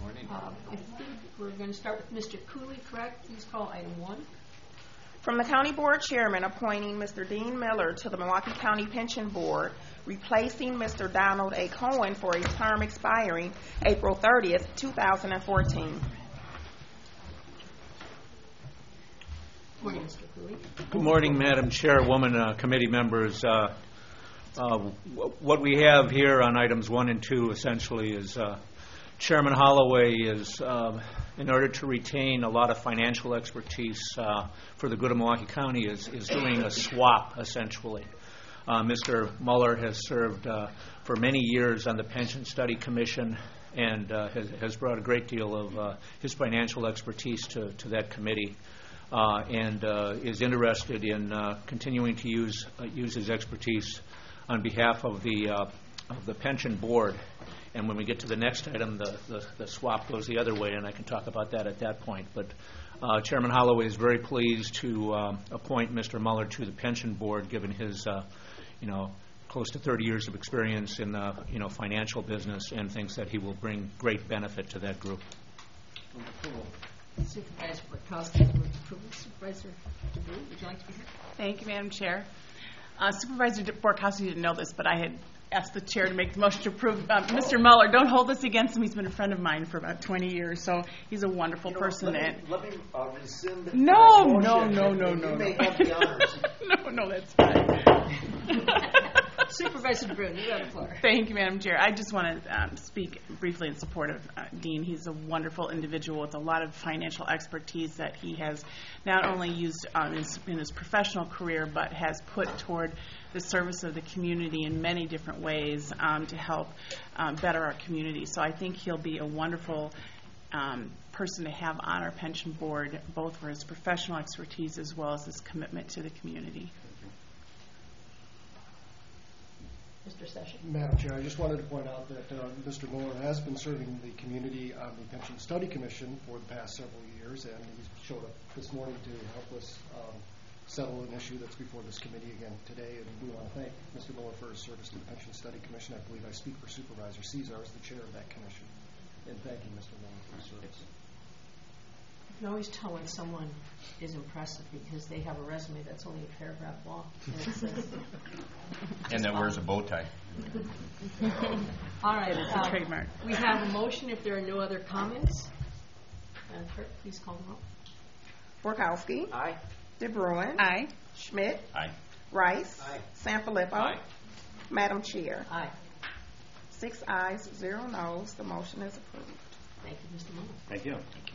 morning. I think we're going to start with Mr. Cooley, correct? Please call item 1. From the County Board Chairman, appointing Mr. Dean Miller to the Milwaukee County Pension Board, replacing Mr. Donald A. Cohen for a term expiring April 30th, 2014. Good morning, Mr. Cooley. Good morning, Madam Chairwoman, committee members. What we have here on items 1 and 2 essentially is Chairman Holloway is, in order to retain a lot of financial expertise for the good of Milwaukee County, is doing a swap, essentially. Mr. Muller has served for many years on the Pension Study Commission and has brought a great deal of his financial expertise to that committee. And is interested in continuing to use his expertise on behalf of the pension board. And when we get to the next item, the swap goes the other way, and I can talk about that at that point. But Chairman Holloway is very pleased to appoint Mr. Muller to the pension board, given his close to 30 years of experience in financial business, and thinks that he will bring great benefit to that group. Supervisor Borkowski, Supervisor DeBrue, would you like to be here? Thank you, Madam Chair. Supervisor Borkowski didn't know this, but I had asked the chair to make the motion to approve Mr. Muller. Don't hold this against him. He's been a friend of mine for about 20 years, so he's a wonderful person. Let me rescind the No. You may have the honors. No, that's fine. Supervisor DeBrue, you have the floor. Thank you, Madam Chair. I just want to speak briefly in support of Dean. He's a wonderful individual with a lot of financial expertise that he has not only used in his professional career, but has put toward the service of the community in many different ways to help better our community. So I think he'll be a wonderful person to have on our pension board, both for his professional expertise as well as his commitment to the community. Mr. Sessions. Madam Chair, I just wanted to point out that Mr. Muller has been serving the community on the Pension Study Commission for the past several years, and he showed up this morning to help us settle an issue that's before this committee again today. And we want to thank Mr. Muller for his service to the Pension Study Commission. I believe I speak for Supervisor Cesar as the chair of that commission. And thank you, Mr. Muller, for his service. You can always tell when someone is impressive because they have a resume that's only a paragraph long. And that wears a bow tie. All right. It's a trademark. We have a motion. If there are no other comments, Madam Clerk, please call the roll. Borkowski. Aye. DeBruin. Aye. Schmidt. Aye. Rice. Aye. Sanfilippo. Aye. Madam Chair. Aye. 6 ayes, 0 noes. The motion is approved. Thank you, Mr. Muller. Thank you.